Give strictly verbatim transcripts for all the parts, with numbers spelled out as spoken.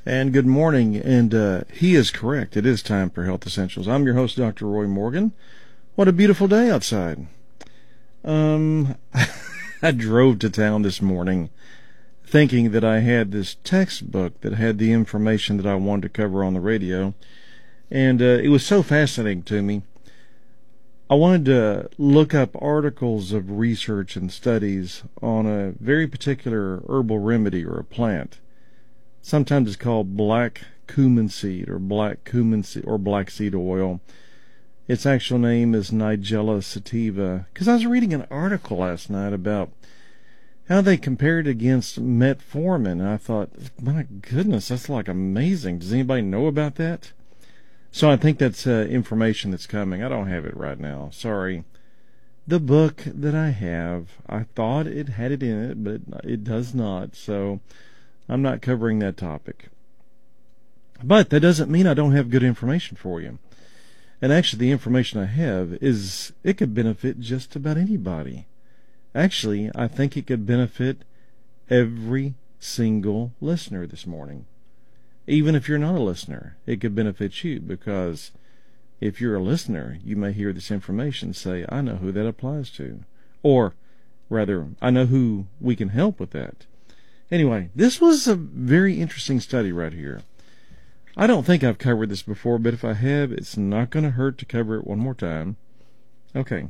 And good morning, and uh, he is correct. It is time for Health Essentials. I'm your host, Doctor Roy Morgan. What a beautiful day outside. Um, I drove to town this morning thinking that I had this textbook that had the information that I wanted to cover on the radio, and uh, it was so fascinating to me. I wanted to look up articles of research and studies on a very particular herbal remedy or a plant. Sometimes it's called black cumin seed or black cumin seed or black seed oil. Its actual name is Nigella sativa. Because I was reading an article last night about how they compared against metformin. And I thought, my goodness, that's like amazing. Does anybody know about that? So I think that's uh, information that's coming. I don't have it right now. Sorry. The book that I have, I thought it had it in it, but it, it does not. So I'm not covering that topic. But that doesn't mean I don't have good information for you. And actually, the information I have is, it could benefit just about anybody. Actually, I think it could benefit every single listener this morning. Even if you're not a listener, it could benefit you, because if you're a listener, you may hear this information and say, I know who that applies to. Or, rather, I know who we can help with that. Anyway, this was a very interesting study right here. I don't think I've covered this before, but if I have, it's not going to hurt to cover it one more time. Okay.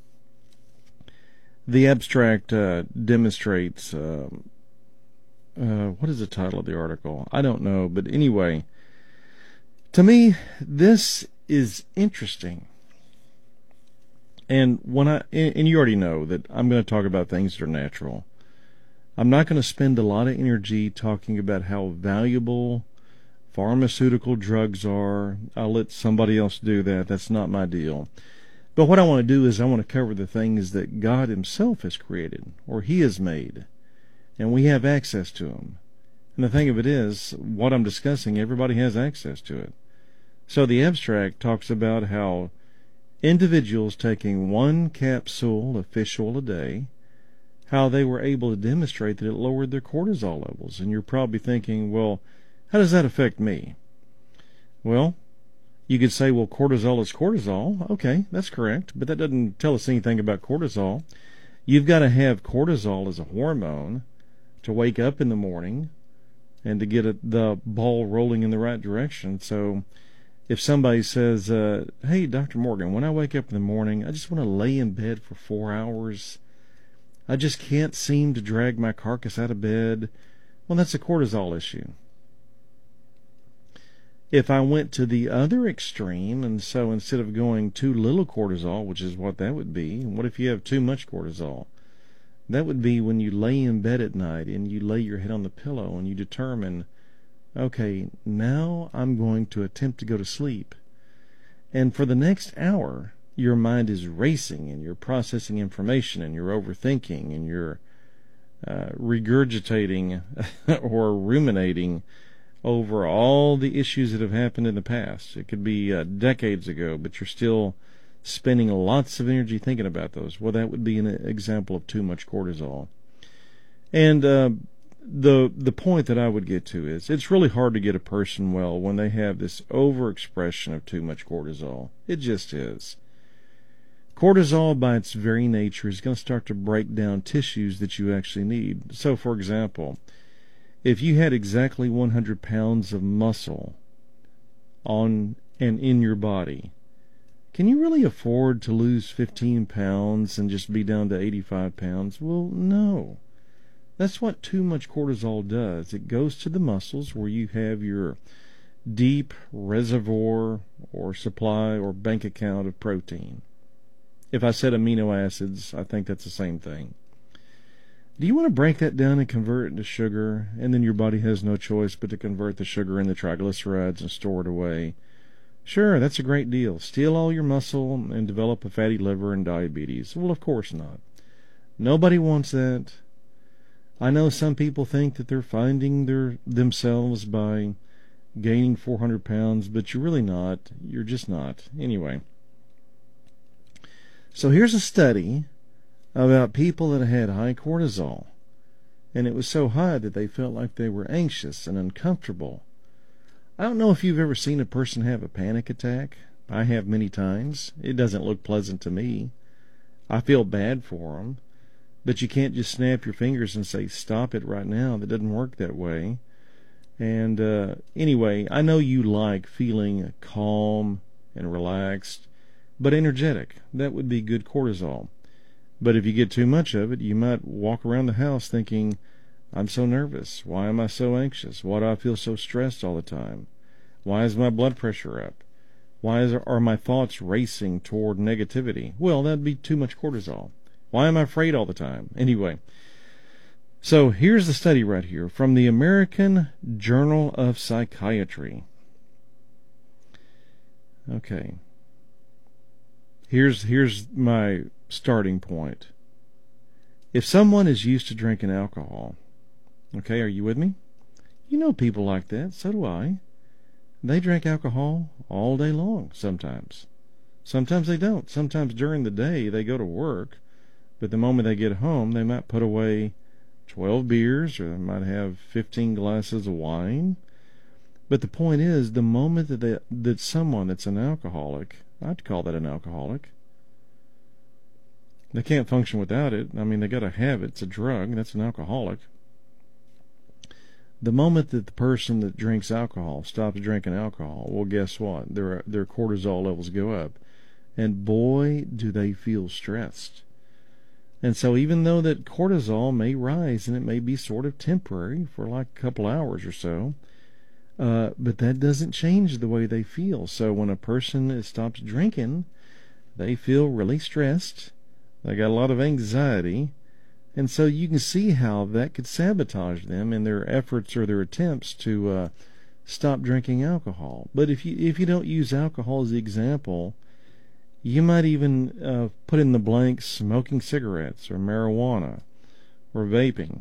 The abstract uh, demonstrates... Um, Uh, what is the title of the article? I don't know, but anyway, to me, this is interesting. And when I, and you already know that I'm going to talk about things that are natural. I'm not going to spend a lot of energy talking about how valuable pharmaceutical drugs are. I'll let somebody else do that. That's not my deal. But what I want to do is I want to cover the things that God Himself has created, or He has made. And we have access to them. And the thing of it is, what I'm discussing, everybody has access to it. So the abstract talks about how individuals taking one capsule of fish oil a day, how they were able to demonstrate that it lowered their cortisol levels. And you're probably thinking, well, how does that affect me? Well, you could say, well, cortisol is cortisol. Okay, that's correct. But that doesn't tell us anything about cortisol. You've got to have cortisol as a hormone to wake up in the morning and to get a, the ball rolling in the right direction. So if somebody says, uh, hey, Doctor Morgan, when I wake up in the morning, I just want to lay in bed for four hours. I just can't seem to drag my carcass out of bed. Well, that's a cortisol issue. If I went to the other extreme, and so instead of going too little cortisol, which is what that would be, what if you have too much cortisol? That would be when you lay in bed at night and you lay your head on the pillow and you determine, okay, now I'm going to attempt to go to sleep. And for the next hour, your mind is racing and you're processing information and you're overthinking and you're uh, regurgitating or ruminating over all the issues that have happened in the past. It could be uh, decades ago, but you're still spending lots of energy thinking about those. Well, that would be an example of too much cortisol. And uh, the the point that I would get to is, it's really hard to get a person well when they have this overexpression of too much cortisol. It just is. Cortisol, by its very nature, is going to start to break down tissues that you actually need. So, for example, if you had exactly one hundred pounds of muscle on and in your body, can you really afford to lose fifteen pounds and just be down to eighty-five pounds? Well, no. That's what too much cortisol does. It goes to the muscles where you have your deep reservoir or supply or bank account of protein. If I said amino acids, I think that's the same thing. Do you want to break that down and convert it into sugar, and then your body has no choice but to convert the sugar into triglycerides and store it away? Sure, that's a great deal. Steal all your muscle and develop a fatty liver and diabetes. Well, of course not. Nobody wants that. I know some people think that they're finding their themselves by gaining four hundred pounds, but you're really not. You're just not. Anyway. So here's a study about people that had high cortisol. And it was so high that they felt like they were anxious and uncomfortable. I don't know if you've ever seen a person have a panic attack. I have many times. It doesn't look pleasant to me. I feel bad for them. But you can't just snap your fingers and say, stop it right now. That doesn't work that way. And uh, anyway, I know you like feeling calm and relaxed, but energetic. That would be good cortisol. But if you get too much of it, you might walk around the house thinking, I'm so nervous. Why am I so anxious? Why do I feel so stressed all the time? Why is my blood pressure up? Why is, are my thoughts racing toward negativity? Well, that'd be too much cortisol. Why am I afraid all the time? Anyway, so here's the study right here from the American Journal of Psychiatry. Okay. Here's here's my starting point. If someone is used to drinking alcohol, okay, are you with me? You know people like that, so do I. They drink alcohol all day long sometimes. Sometimes they don't. Sometimes during the day they go to work, but the moment they get home they might put away twelve beers or they might have fifteen glasses of wine. But the point is, the moment that they, that someone that's an alcoholic, I'd call that an alcoholic, they can't function without it. I mean, they got to have it. It's a drug. That's an alcoholic. The moment that the person that drinks alcohol stops drinking alcohol, well, guess what? Their their cortisol levels go up. And boy, do they feel stressed. And so even though that cortisol may rise and it may be sort of temporary for like a couple hours or so, uh, but that doesn't change the way they feel. So when a person stops drinking, they feel really stressed. They got a lot of anxiety. And so you can see how that could sabotage them in their efforts or their attempts to uh, stop drinking alcohol. But if you if you don't use alcohol as the example, you might even uh, put in the blank smoking cigarettes or marijuana or vaping.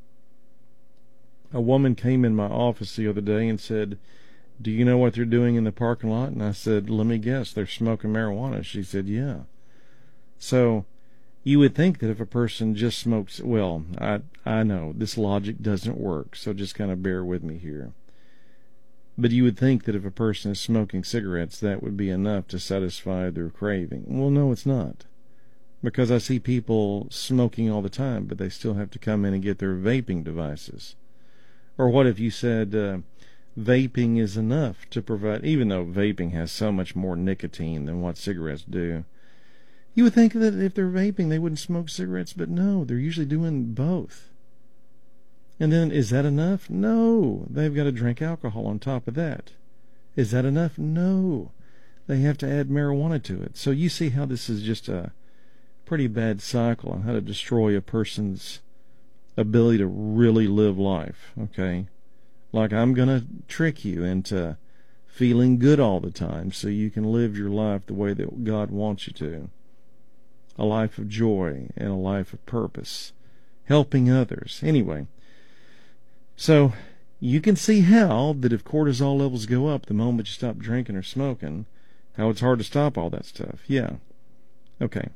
A woman came in my office the other day and said, do you know what they're doing in the parking lot? And I said, let me guess, they're smoking marijuana. She said, yeah. So you would think that if a person just smokes, well, I I know this logic doesn't work, so just kind of bear with me here. But you would think that if a person is smoking cigarettes, that would be enough to satisfy their craving. Well, no, it's not. Because I see people smoking all the time, but they still have to come in and get their vaping devices. Or what if you said uh, vaping is enough to provide, even though vaping has so much more nicotine than what cigarettes do. You would think that if they're vaping, they wouldn't smoke cigarettes, but no, they're usually doing both. And then, is that enough? No. They've got to drink alcohol on top of that. Is that enough? No. They have to add marijuana to it. So you see how this is just a pretty bad cycle on how to destroy a person's ability to really live life, okay? Like, I'm going to trick you into feeling good all the time so you can live your life the way that God wants you to. A life of joy and a life of purpose, helping others. Anyway, so you can see how that if cortisol levels go up the moment you stop drinking or smoking, how it's hard to stop all that stuff. Yeah. Okay.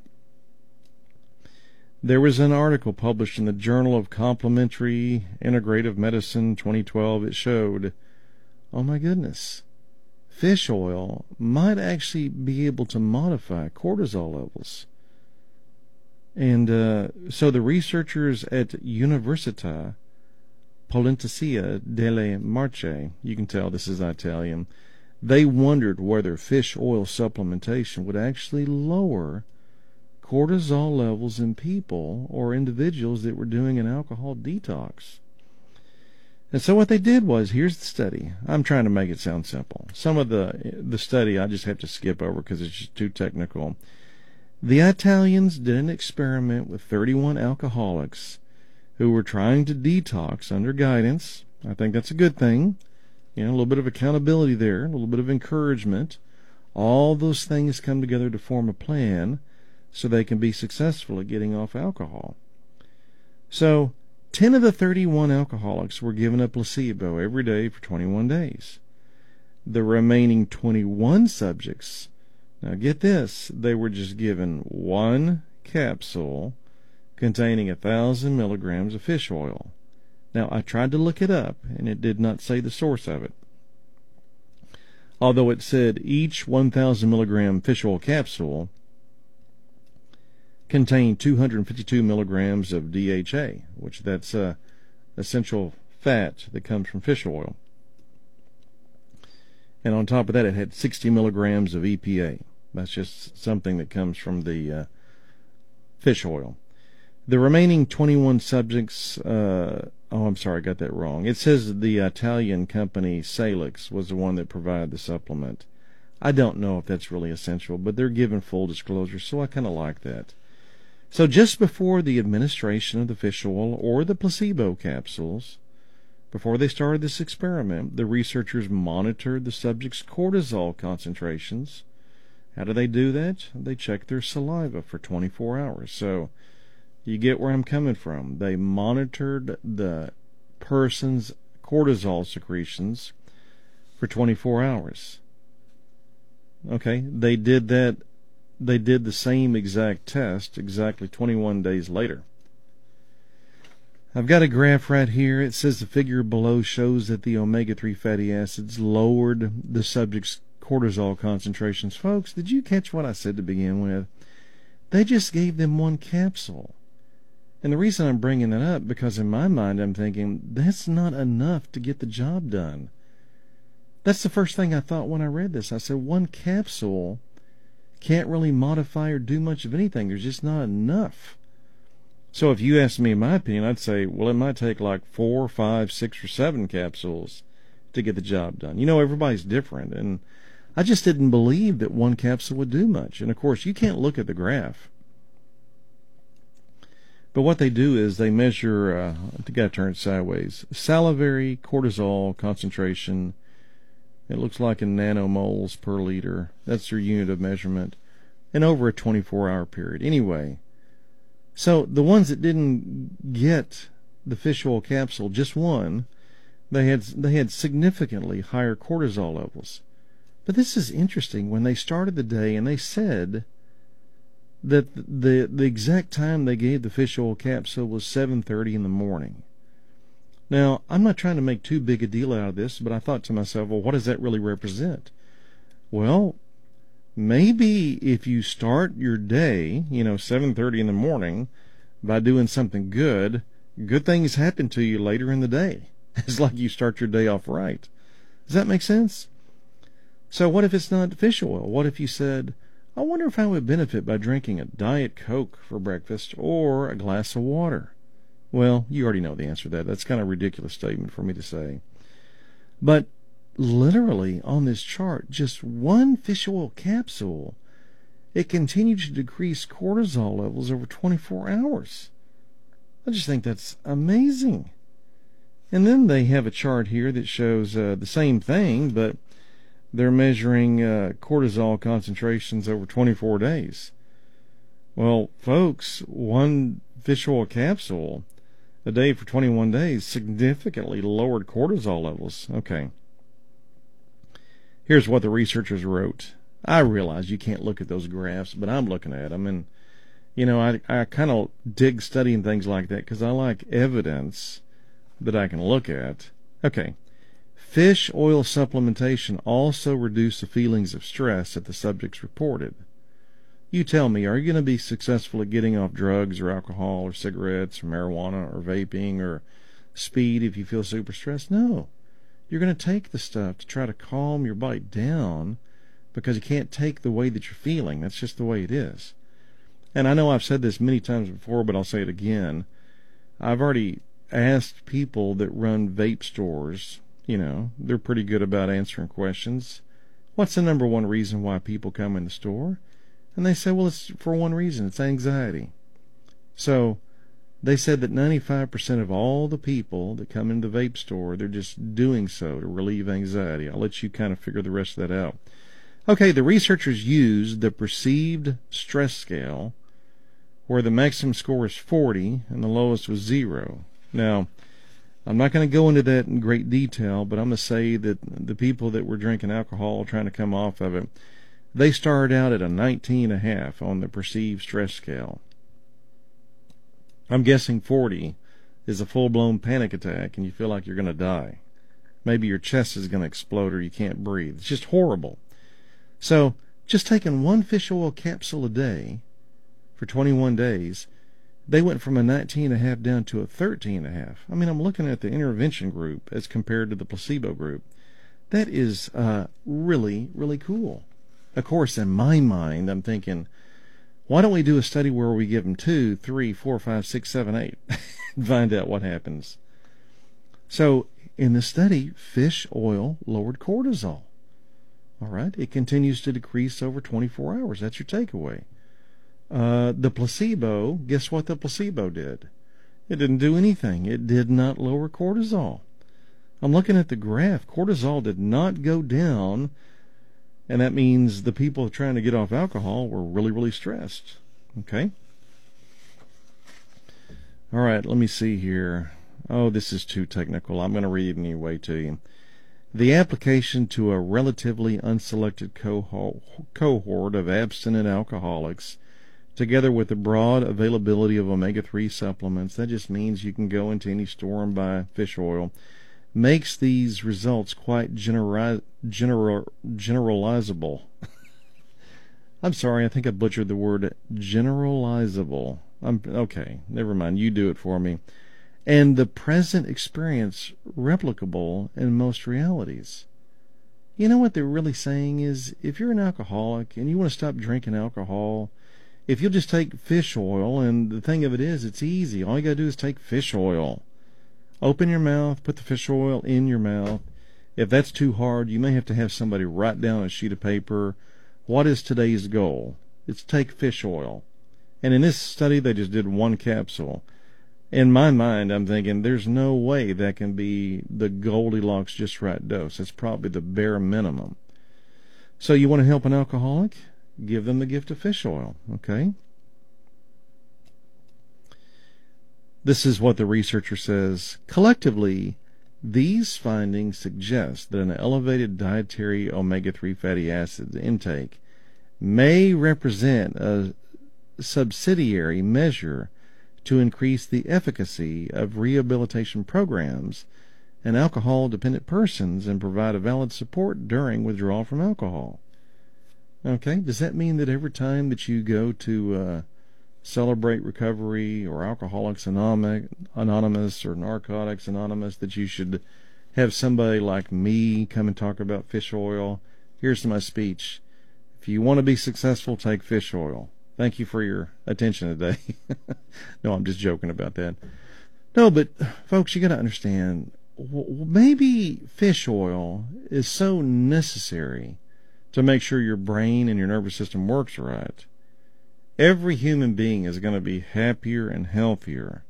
There was an article published in the Journal of Complementary Integrative Medicine twenty twelve. It showed, oh my goodness, fish oil might actually be able to modify cortisol levels. And uh, so the researchers at Università Pontificia delle Marche, you can tell this is Italian, they wondered whether fish oil supplementation would actually lower cortisol levels in people or individuals that were doing an alcohol detox. And so what they did was, here's the study. I'm trying to make it sound simple. Some of the the study I just have to skip over because it's just too technical. The Italians did an experiment with thirty-one alcoholics who were trying to detox under guidance. I think that's a good thing. You know, a little bit of accountability there, a little bit of encouragement. All those things come together to form a plan so they can be successful at getting off alcohol. So, ten of the thirty-one alcoholics were given a placebo every day for twenty-one days. The remaining twenty-one subjects, now get this, they were just given one capsule containing a thousand milligrams of fish oil. Now, I tried to look it up, and it did not say the source of it. although it said each one thousand milligram fish oil capsule contained two hundred fifty-two milligrams of D H A, which that's uh, essential fat that comes from fish oil. And on top of that, it had sixty milligrams of E P A. That's just something that comes from the uh, fish oil. The remaining twenty-one subjects, uh, oh, I'm sorry, I got that wrong. It says the Italian company Salix was the one that provided the supplement. I don't know if that's really essential, but they're giving full disclosure, so I kind of like that. So just before the administration of the fish oil or the placebo capsules, before they started this experiment, the researchers monitored the subjects' cortisol concentrations. How do they do that? They check their saliva for twenty-four hours. So you get where I'm coming from. They monitored the person's cortisol secretions for twenty-four hours. Okay, they did that. They did the same exact test exactly twenty-one days later. I've got a graph right here. It says the figure below shows that the omega three fatty acids lowered the subject's cortisol concentrations. Folks, did you catch what I said to begin with? They just gave them one capsule. And the reason I'm bringing that up, because in my mind I'm thinking, that's not enough to get the job done. That's the first thing I thought when I read this. I said, one capsule can't really modify or do much of anything. There's just not enough. So if you ask me my opinion, I'd say, well, it might take like four, five, six, or seven capsules to get the job done. You know, everybody's different, and I just didn't believe that one capsule would do much. And of course, you can't look at the graph. But what they do is they measure, uh, I got to turn it sideways, salivary cortisol concentration. It looks like in nanomoles per liter. That's their unit of measurement. And over a twenty-four hour period. Anyway, so the ones that didn't get the fish oil capsule, just one, they had they had significantly higher cortisol levels. But this is interesting. When they started the day and they said that the the exact time they gave the fish oil capsule was seven thirty in the morning. Now, I'm not trying to make too big a deal out of this, but I thought to myself, well, what does that really represent? Well, maybe if you start your day, you know, seven thirty in the morning, by doing something good, good things happen to you later in the day. It's like you start your day off right. Does that make sense? So what if it's not fish oil? What if you said, I wonder if I would benefit by drinking a Diet Coke for breakfast or a glass of water? Well, you already know the answer to that. That's kind of a ridiculous statement for me to say. But literally on this chart, just one fish oil capsule, it continued to decrease cortisol levels over twenty-four hours. I just think that's amazing. And then they have a chart here that shows uh, the same thing, but they're measuring uh, cortisol concentrations over twenty-four days. Well, folks, one fish oil capsule a day for twenty-one days significantly lowered cortisol levels. Okay. Here's what the researchers wrote. I realize you can't look at those graphs, but I'm looking at them. And, you know, I, I kind of dig studying things like that because I like evidence that I can look at. Okay. Fish oil supplementation also reduced the feelings of stress that the subjects reported. You tell me, are you going to be successful at getting off drugs or alcohol or cigarettes or marijuana or vaping or speed if you feel super stressed? No. You're going to take the stuff to try to calm your body down because you can't take the way that you're feeling. That's just the way it is. And I know I've said this many times before, but I'll say it again. I've already asked people that run vape stores, you know, they're pretty good about answering questions. What's the number one reason why people come in the store? And they say, well, it's for one reason. It's anxiety. So they said that ninety-five percent of all the people that come into the vape store, they're just doing so to relieve anxiety. I'll let you kind of figure the rest of that out. Okay, the researchers used the perceived stress scale where the maximum score is forty and the lowest was zero. Now, I'm not going to go into that in great detail, but I'm going to say that the people that were drinking alcohol, trying to come off of it, they started out at a nineteen and a half on the perceived stress scale. I'm guessing forty is a full-blown panic attack and you feel like you're going to die. Maybe your chest is going to explode or you can't breathe. It's just horrible. So just taking one fish oil capsule a day for twenty-one days, they went from a nineteen and a half down to a thirteen and a half. I mean, I'm looking at the intervention group as compared to the placebo group. That is uh, really, really cool. Of course, in my mind, I'm thinking, why don't we do a study where we give them two, three, four, five, six, seven, eight, and find out what happens? So in the study, fish oil lowered cortisol. All right, it continues to decrease over twenty-four hours. That's your takeaway. Uh, the placebo, guess what the placebo did? It didn't do anything. It did not lower cortisol. I'm looking at the graph. Cortisol did not go down, and that means the people trying to get off alcohol were really, really stressed. Okay? All right, let me see here. Oh, this is too technical. I'm going to read it anyway to you. The application to a relatively unselected cohort of abstinent alcoholics, together with the broad availability of omega three supplements, that just means you can go into any store and buy fish oil, makes these results quite generi- general, generalizable. I'm sorry, I think I butchered the word generalizable. I'm, okay, never mind, you do it for me. And the present experience replicable in most realities. You know what they're really saying is, if you're an alcoholic and you want to stop drinking alcohol, if you'll just take fish oil, and the thing of it is, it's easy. All you got to do is take fish oil. Open your mouth, put the fish oil in your mouth. If that's too hard, you may have to have somebody write down on a sheet of paper, what is today's goal? It's take fish oil. And in this study, they just did one capsule. In my mind, I'm thinking there's no way that can be the Goldilocks just right dose. It's probably the bare minimum. So you want to help an alcoholic? Give them the gift of fish oil, okay? This is what the researcher says. Collectively, these findings suggest that an elevated dietary omega three fatty acids intake may represent a subsidiary measure to increase the efficacy of rehabilitation programs in alcohol-dependent persons and provide a valid support during withdrawal from alcohol. Okay, does that mean that every time that you go to uh, Celebrate Recovery or Alcoholics Anonymous or Narcotics Anonymous that you should have somebody like me come and talk about fish oil? Here's my speech. If you want to be successful, take fish oil. Thank you for your attention today. No, I'm just joking about that. No, but folks, you got to understand, maybe fish oil is so necessary to make sure your brain and your nervous system works right. Every human being is going to be happier and healthier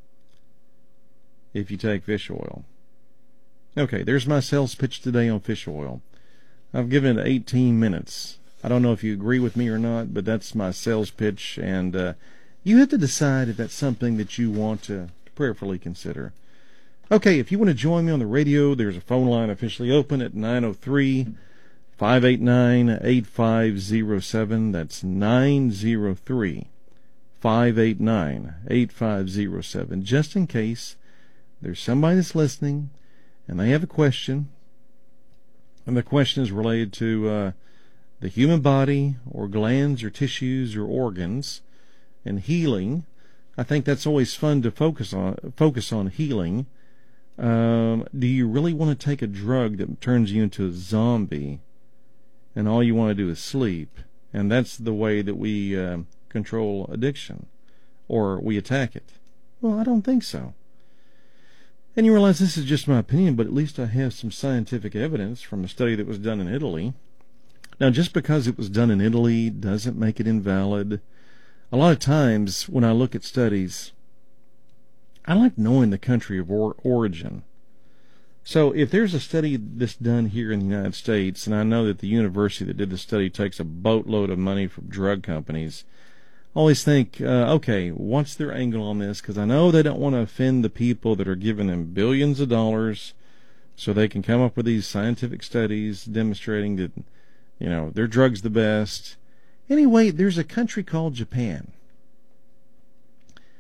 if you take fish oil. Okay, there's my sales pitch today on fish oil. I've given it eighteen minutes. I don't know if you agree with me or not, but that's my sales pitch, and uh, you have to decide if that's something that you want to prayerfully consider. Okay, if you want to join me on the radio, there's a phone line officially open at nine oh three, five eight nine, eight five oh seven. That's nine oh three, five eight nine, eight five oh seven. Just in case there's somebody that's listening and they have a question, and the question is related to uh, the human body or glands or tissues or organs and healing. I think that's always fun to focus on, focus on healing. Um, do you really want to take a drug that turns you into a zombie and all you want to do is sleep? And that's the way that we uh, control addiction, or we attack it. Well, I don't think so. And you realize this is just my opinion, but at least I have some scientific evidence from a study that was done in Italy. Now, just because it was done in Italy doesn't make it invalid. A lot of times when I look at studies, I like knowing the country of or- origin. So if there's a study that's done here in the United States, and I know that the university that did the study takes a boatload of money from drug companies, I always think, uh, okay, what's their angle on this? Because I know they don't want to offend the people that are giving them billions of dollars so they can come up with these scientific studies demonstrating that, you know, their drug's the best. Anyway, there's a country called Japan.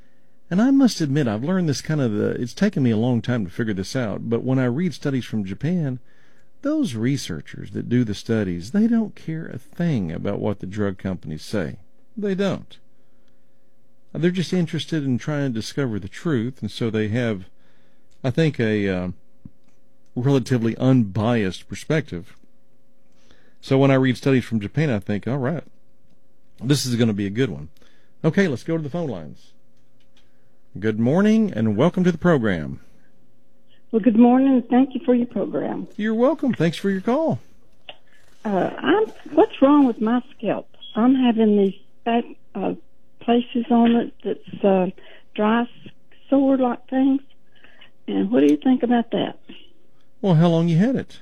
And I must admit, I've learned this kind of the, it's taken me a long time to figure this out, but when I read studies from Japan, those researchers that do the studies, they don't care a thing about what the drug companies say. They don't. They're just interested in trying to discover the truth, and so they have, I think, a uh, relatively unbiased perspective. So when I read studies from Japan, I think, all right, this is going to be a good one. Okay, let's go to the phone lines. Good morning, and welcome to the program. Well, good morning. Thank you for your program. You're welcome. Thanks for your call. Uh, I'm, what's wrong with my scalp? I'm having these fat uh, places on it that's uh, dry, sore-like things. And what do you think about that? Well, how long you had it?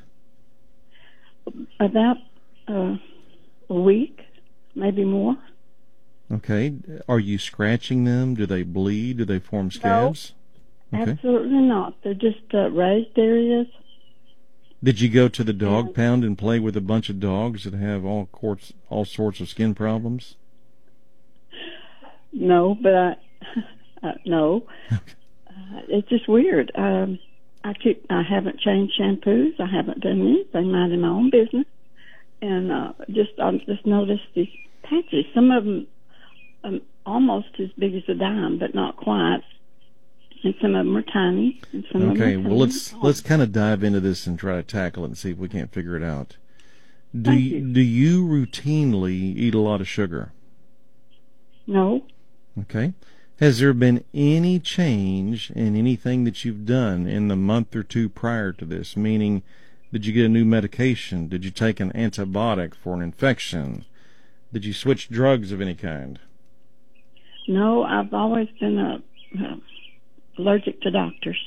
About uh, a week, maybe more. Okay. Are you scratching them? Do they bleed? Do they form scabs? No, okay. Absolutely not. They're just uh, raised areas. Did you go to the dog pound and play with a bunch of dogs that have all sorts, all sorts of skin problems? No, but I, uh, no. uh, it's just weird. Um, I keep, I haven't changed shampoos. I haven't done anything, minding my own business, and uh, just I just noticed these patches. Some of them um, almost as big as a dime, but not quite. And some of them are tiny. And some okay, of them are well let's tiny. let's kind of dive into this and try to tackle it and see if we can't figure it out. Do Thank you, you. do you routinely eat a lot of sugar? No. Okay. Has there been any change in anything that you've done in the month or two prior to this? Meaning, did you get a new medication? Did you take an antibiotic for an infection? Did you switch drugs of any kind? No, I've always been a, uh, allergic to doctors.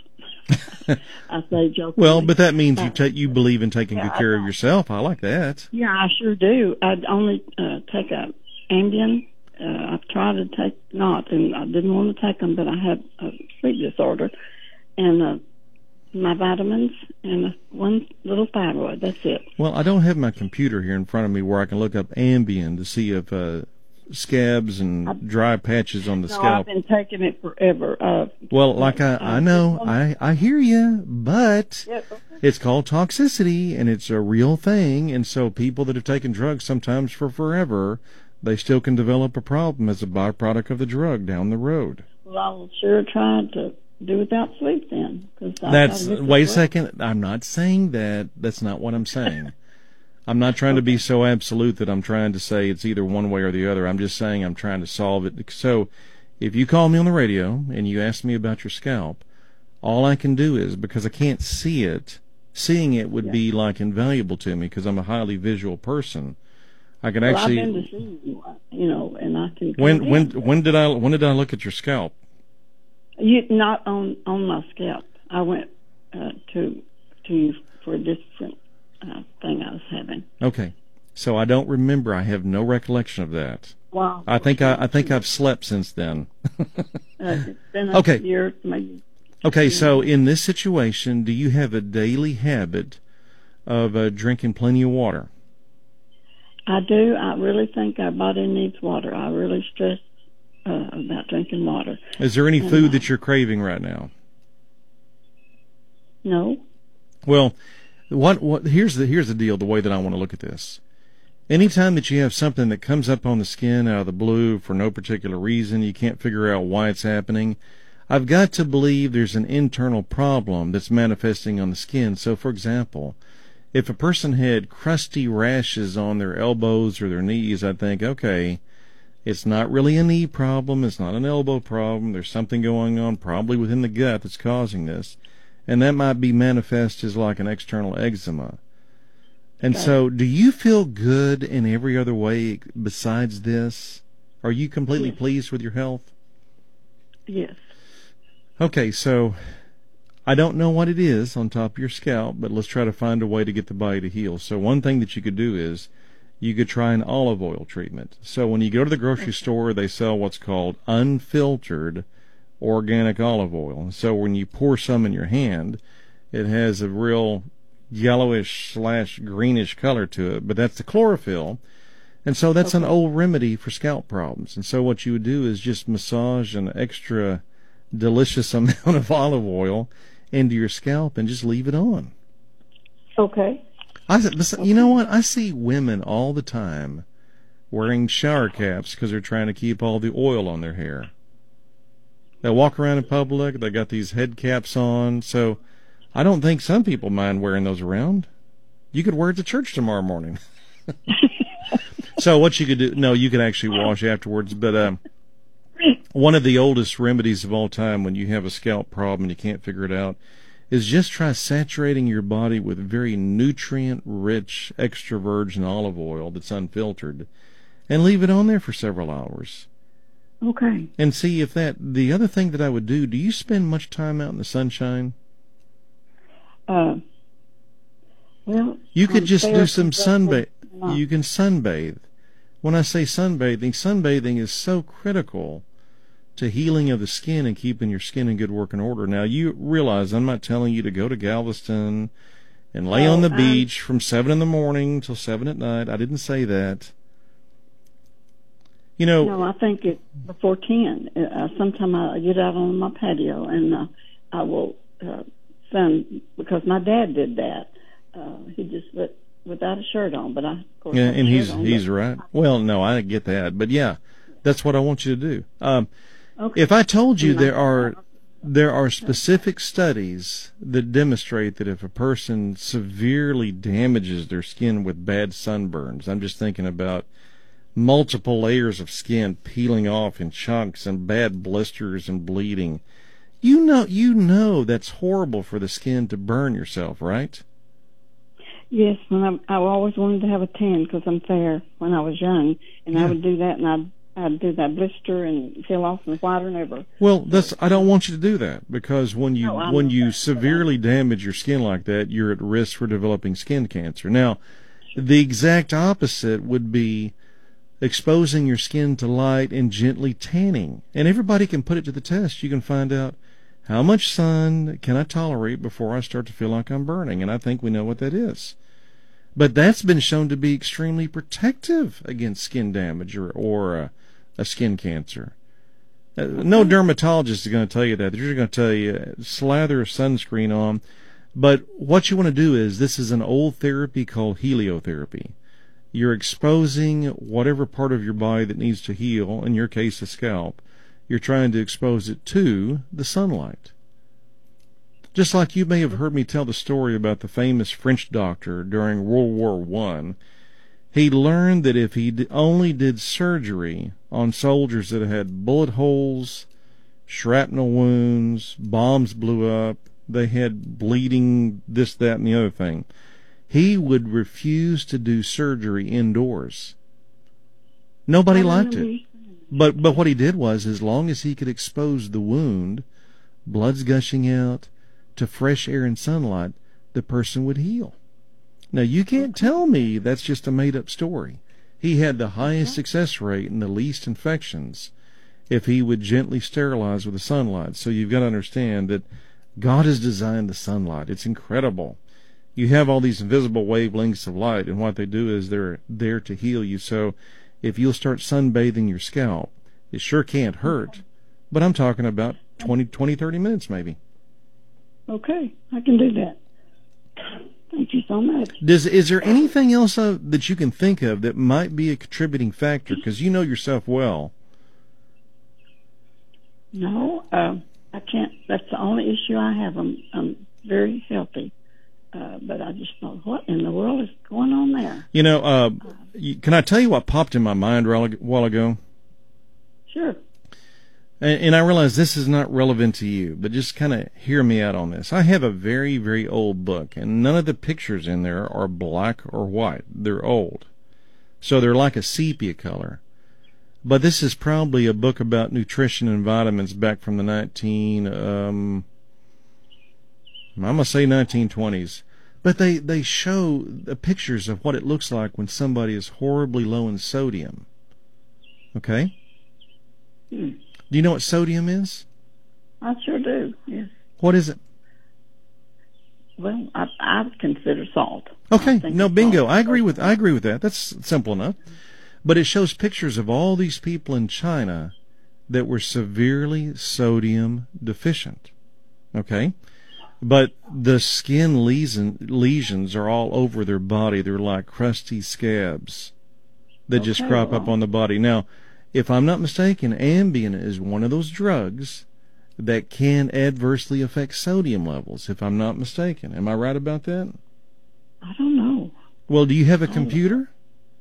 I say jokingly. Well, but that means you Uh, take you believe in taking yeah, good care I of don't. yourself. I like that. Yeah, I sure do. I'd only uh, take a Ambien. Uh, I've tried to take not, and I didn't want to take them, but I had a sleep disorder, and uh, my vitamins, and uh, one little thyroid. That's it. Well, I don't have my computer here in front of me where I can look up Ambien to see if uh, scabs and dry patches on the No, scalp. I've been taking it forever. Uh, Well, like I, I know, I, I hear you, but Yes, okay. it's called toxicity, and it's a real thing, and so people that have taken drugs sometimes for forever, they still can develop a problem as a byproduct of the drug down the road. Well, I'll sure try to do without sleep then. Cause I That's, gotta get wait a to sleep. second, I'm not saying that, that's not what I'm saying. I'm not trying to be so absolute that I'm trying to say it's either one way or the other. I'm just saying I'm trying to solve it. So if you call me on the radio and you ask me about your scalp, all I can do is, because I can't see it, seeing it would Yeah. be like invaluable to me because I'm a highly visual person. I could Well, actually. I've been to see you, you know, and I can. When come when in. when did I when did I look at your scalp? You not on on my scalp. I went uh, to to you for a different uh, thing I was having. Okay, so I don't remember. I have no recollection of that. Wow. I think I I think I've slept since then. Uh, it's been a Okay. year, maybe. Okay, so in this situation, do you have a daily habit of uh, drinking plenty of water? I do. I really think our body needs water. I really stress uh, about drinking water. Is there any And, food uh, that you're craving right now? No. Well, what what here's the here's the deal. The way that I want to look at this. Anytime that you have something that comes up on the skin out of the blue for no particular reason, you can't figure out why it's happening, I've got to believe there's an internal problem that's manifesting on the skin. So, for example, if a person had crusty rashes on their elbows or their knees, I'd think, okay, it's not really a knee problem, it's not an elbow problem, there's something going on probably within the gut that's causing this, and that might be manifest as like an external eczema. And Okay. so, do you feel good in every other way besides this? Are you completely Yes. pleased with your health? Yes. Okay, so I don't know what it is on top of your scalp, but let's try to find a way to get the body to heal. So one thing that you could do is you could try an olive oil treatment. So when you go to the grocery store, they sell what's called unfiltered organic olive oil. So when you pour some in your hand, it has a real yellowish slash greenish color to it, but that's the chlorophyll. And so that's an Okay. old remedy for scalp problems. And so what you would do is just massage an extra delicious amount of olive oil into your scalp and just leave it on. Okay. I said, you know what? I see women all the time wearing shower caps because they're trying to keep all the oil on their hair. They walk around in public. They got these head caps on. So I don't think some people mind wearing those around. You could wear it to church tomorrow morning. So what you could do, no, you could actually wash afterwards. But um, one of the oldest remedies of all time when you have a scalp problem and you can't figure it out is just try saturating your body with very nutrient-rich extra virgin olive oil that's unfiltered and leave it on there for several hours. Okay. And see if that, the other thing that I would do, do you spend much time out in the sunshine? Uh, well, you could I'm just do some sunbathing. sunbathing. You can sunbathe. When I say sunbathing, sunbathing is so critical to healing of the skin and keeping your skin in good working order. Now, you realize I'm not telling you to go to Galveston and lay oh, on the I, beach from seven in the morning till seven at night. I didn't say that. You know, no, I think it before ten. Uh, sometime I get out on my patio and uh, I will uh, sun because my dad did that. Uh, he just lit without a shirt on, but I of course yeah, have a and shirt he's on, he's but, right. Well, no, I get that, but yeah, that's what I want you to do. Um, okay. If I told you there are there are specific studies that demonstrate that if a person severely damages their skin with bad sunburns, I'm just thinking about multiple layers of skin peeling off in chunks and bad blisters and bleeding. You know, you know that's horrible for the skin to burn yourself, right? Yes, when I, I always wanted to have a tan because I'm fair when I was young, and Yeah. I would do that, and I'd, I'd do that blister and peel off and whiter never. Well, that's I don't want you to do that because when you No, I'm when not you that, severely damage your skin like that, you're at risk for developing skin cancer. Now, the exact opposite would be exposing your skin to light and gently tanning. And everybody can put it to the test. You can find out how much sun can I tolerate before I start to feel like I'm burning, and I think we know what that is. But that's been shown to be extremely protective against skin damage or, or uh, a skin cancer. Uh, no dermatologist is going to tell you that. They're just going to tell you, uh, slather sunscreen on. But what you want to do is, this is an old therapy called heliotherapy. You're exposing whatever part of your body that needs to heal, in your case the scalp, you're trying to expose it to the sunlight. Just like you may have heard me tell the story about the famous French doctor during World War One. He learned that if he only did surgery on soldiers that had bullet holes, shrapnel wounds, bombs blew up, they had bleeding, this, that, and the other thing, he would refuse to do surgery indoors. Nobody liked it. But but what he did was, as long as he could expose the wound, blood's gushing out, to fresh air and sunlight, the person would heal. Now, you can't tell me that's just a made-up story. He had the highest success rate and the least infections if he would gently sterilize with the sunlight. So you've got to understand that God has designed the sunlight. It's incredible. You have all these invisible wavelengths of light, and what they do is they're there to heal you. So if you'll start sunbathing your scalp, it sure can't hurt, but I'm talking about twenty, twenty, thirty minutes maybe. Okay, I can do that. Thank you so much. Does, is there anything else uh, that you can think of that might be a contributing factor? Because you know yourself well. No, uh, I can't. That's the only issue I have. I'm, I'm very healthy. Uh, but I just thought, what in the world is going on there? You know, uh, can I tell you what popped in my mind a while ago? Sure. And, and I realize this is not relevant to you, but just kind of hear me out on this. I have a very, very old book, and none of the pictures in there are black or white. They're old. So they're like a sepia color. But this is probably a book about nutrition and vitamins back from the nineteen... Um, I'm going to say nineteen twenties, but they, they show the pictures of what it looks like when somebody is horribly low in sodium. Okay? Hmm. Do you know what sodium is? I sure do, yes. What is it? Well, I, I would consider salt. Okay, I no, it's bingo. salt. I agree with I agree with that. That's simple enough. But it shows pictures of all these people in China that were severely sodium deficient. Okay? But the skin lesion, lesions are all over their body. They're like crusty scabs that Okay, just crop well. up on the body. Now, if I'm not mistaken, Ambien is one of those drugs that can adversely affect sodium levels, if I'm not mistaken. Am I right about that? I don't know. Well, do you have a computer?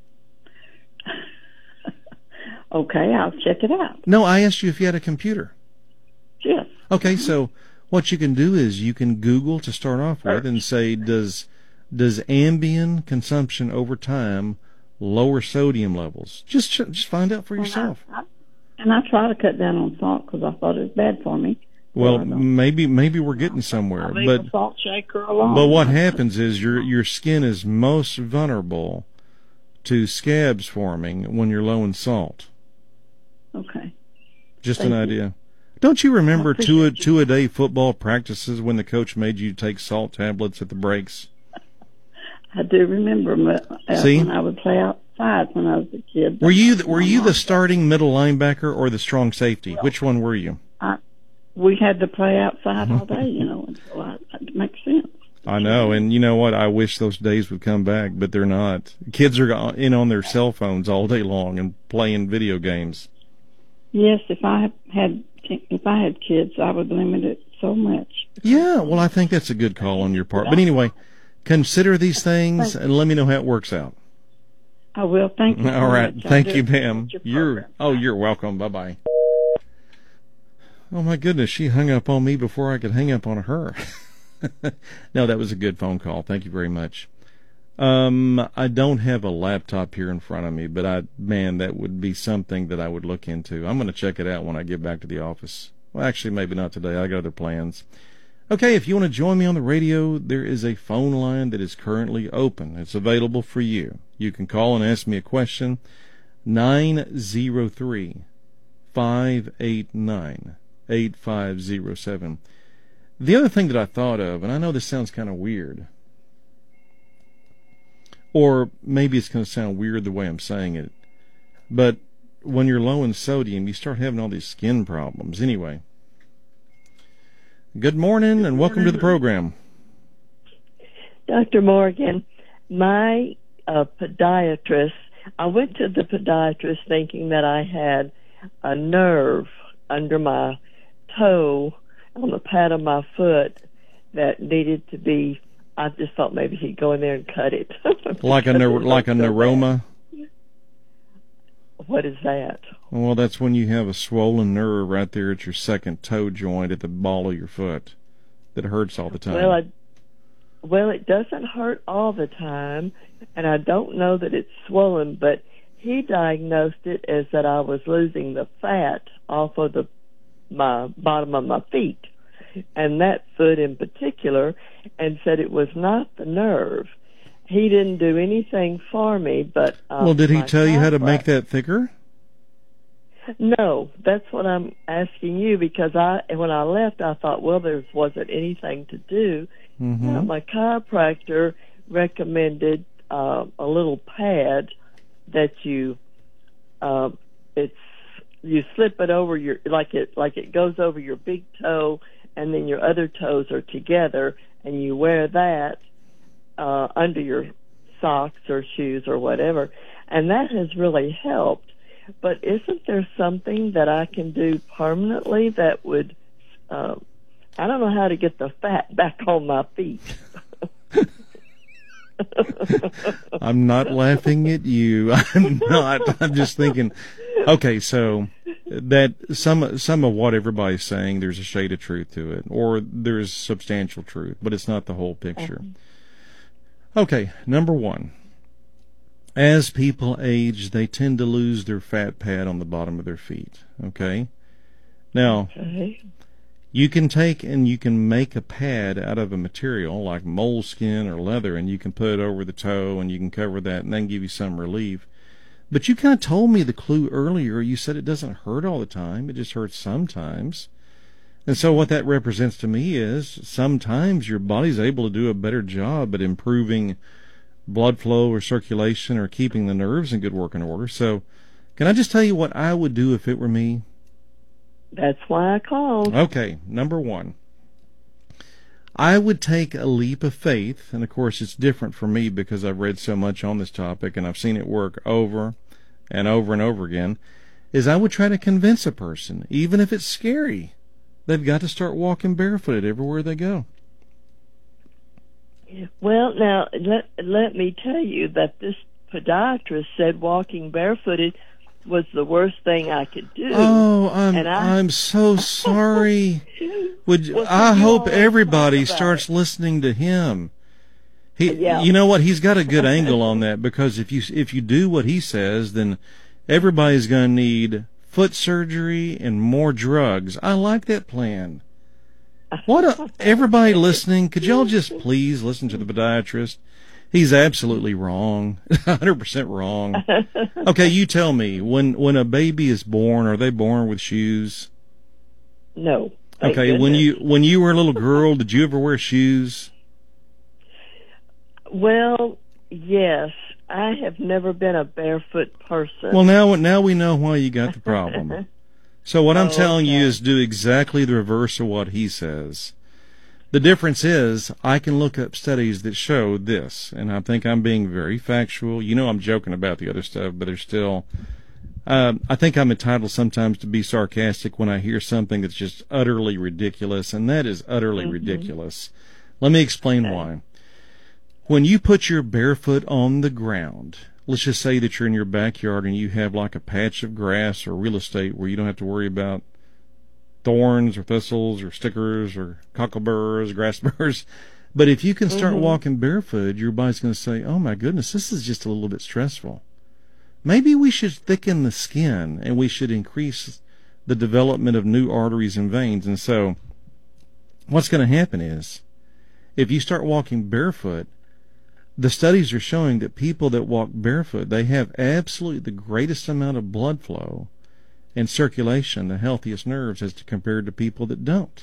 Okay, I'll check it out. No, I asked you if you had a computer. Yes. Okay, so what you can do is you can Google to start off with and say, does does Ambien consumption over time lower sodium levels? Just just find out for yourself. And I, I, and I try to cut down on salt because I thought it was bad for me. Well, So I don't- maybe maybe we're getting somewhere, I leave but a salt shaker alone. but what happens is your your skin is most vulnerable to scabs forming when you're low in salt. Okay. Just Thank an you. idea. Don't you remember I two a, appreciate you. two a day football practices when the coach made you take salt tablets at the breaks? I do remember m- uh, See? when I would play outside when I was a kid. Were you the, were My you the mom- starting middle linebacker or the strong safety? Which one were you? I, we had to play outside all day, you know, and so I, it makes sense. I know, and you know what? I wish those days would come back, but they're not. Kids are in on their cell phones all day long and playing video games. Yes, if I had if I had kids, I would limit it so much. Yeah, well, I think that's a good call on your part. But anyway, consider these things and let me know how it works out. I will. Thank you. so All right. much. I Thank do you, appreciate ma'am. your You're program. oh, you're welcome. Bye bye. Oh my goodness, she hung up on me before I could hang up on her. No, that was a good phone call. Thank you very much. Um, I don't have a laptop here in front of me, but I, man, that would be something that I would look into. I'm going to check it out when I get back to the office. Well, actually, maybe not today. I got other plans. Okay, if you want to join me on the radio, there is a phone line that is currently open. It's available for you. You can call and ask me a question. nine zero three, five eight nine, eight five zero seven. The other thing that I thought of, and I know this sounds kind of weird, or maybe it's going to sound weird the way I'm saying it, but when you're low in sodium, you start having all these skin problems. Anyway, good morning and welcome to the program. Doctor Morgan, my uh, podiatrist, I went to the podiatrist thinking that I had a nerve under my toe on the pad of my foot that needed to be, I just thought maybe he'd go in there and cut it. Like a neur- like a neuroma? What is that? Well, that's when you have a swollen nerve right there at your second toe joint at the ball of your foot that hurts all the time. Well, I, well, it doesn't hurt all the time, and I don't know that it's swollen, but he diagnosed it as that I was losing the fat off of the my bottom of my feet, and that foot in particular, and said it was not the nerve. He didn't do anything for me, but um, well, did he my tell you how to make chiropractor- that thicker? No, that's what I'm asking you, because I when I left, I thought, well, there wasn't anything to do. Mm-hmm. Uh, my chiropractor recommended uh, a little pad that you uh, it's you slip it over your like it like it goes over your big toe, and then your other toes are together, and you wear that uh, under your socks or shoes or whatever, and that has really helped. But isn't there something that I can do permanently that would, uh, I don't know how to get the fat back on my feet. I'm not laughing at you. I'm not. I'm just thinking, okay, so that some some of what everybody's saying, there's a shade of truth to it, or there's substantial truth, but it's not the whole picture. Okay, number one. As people age, they tend to lose their fat pad on the bottom of their feet. Okay? Now, Okay. you can take and you can make a pad out of a material like moleskin or leather, and you can put it over the toe, and you can cover that, and then give you some relief. But you kind of told me the clue earlier. You said it doesn't hurt all the time. It just hurts sometimes. And so what that represents to me is sometimes your body's able to do a better job at improving blood flow or circulation or keeping the nerves in good working order. So can I just tell you what I would do if it were me? That's why I called. Okay, number one. I would take a leap of faith, and of course it's different for me because I've read so much on this topic and I've seen it work over and over and over again, is I would try to convince a person, even if it's scary, they've got to start walking barefooted everywhere they go. Well, now, let, let me tell you that this podiatrist said walking barefooted was the worst thing I could do. Oh, I'm and I, I'm so sorry. Would well, I you hope always everybody talk about starts it. listening to him. He, Yeah. you know what? He's got a good angle on that, because if you if you do what he says, then everybody's going to need foot surgery and more drugs. I like that plan. What a, everybody listening, could y'all just please listen to the podiatrist? He's absolutely wrong, one hundred percent wrong. Okay, you tell me, when when a baby is born, are they born with shoes? No. Thank Okay, when goodness. you when you were a little girl, did you ever wear shoes? Well, yes. I have never been a barefoot person. Well, now now we know why you got the problem. So what I'm Oh, telling you okay. is do exactly the reverse of what he says. The difference is I can look up studies that show this, and I think I'm being very factual. You know I'm joking about the other stuff, but there's still... Uh, I think I'm entitled sometimes to be sarcastic when I hear something that's just utterly ridiculous, and that is utterly Mm-hmm. ridiculous. Let me explain Okay. why. When you put your barefoot on the ground, let's just say that you're in your backyard and you have like a patch of grass or real estate where you don't have to worry about thorns or thistles or stickers or cockleburrs, grass burrs. But if you can start Mhm. walking barefoot, your body's going to say, oh my goodness, this is just a little bit stressful. Maybe we should thicken the skin and we should increase the development of new arteries and veins. And so what's going to happen is if you start walking barefoot, the studies are showing that people that walk barefoot, they have absolutely the greatest amount of blood flow and circulation, the healthiest nerves as compared to people that don't.